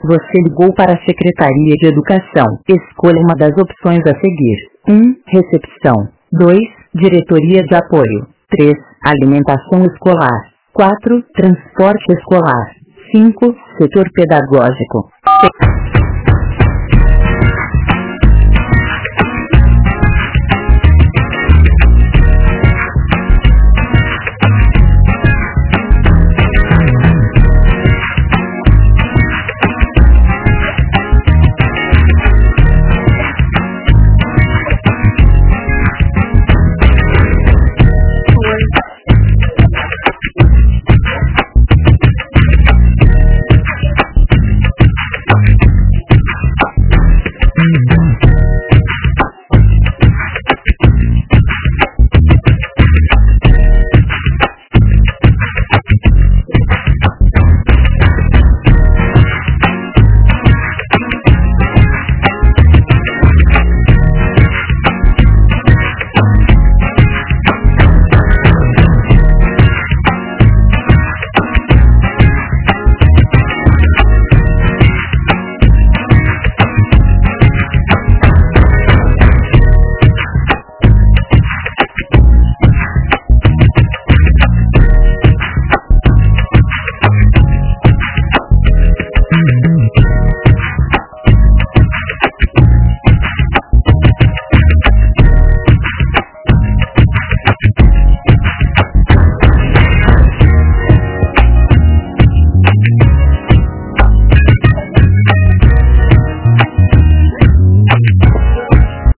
Você ligou para a Secretaria de Educação. Escolha uma das opções a seguir. 1. Recepção. 2. Diretoria de Apoio. 3. Alimentação escolar. 4. Transporte escolar. 5. Setor pedagógico. 6.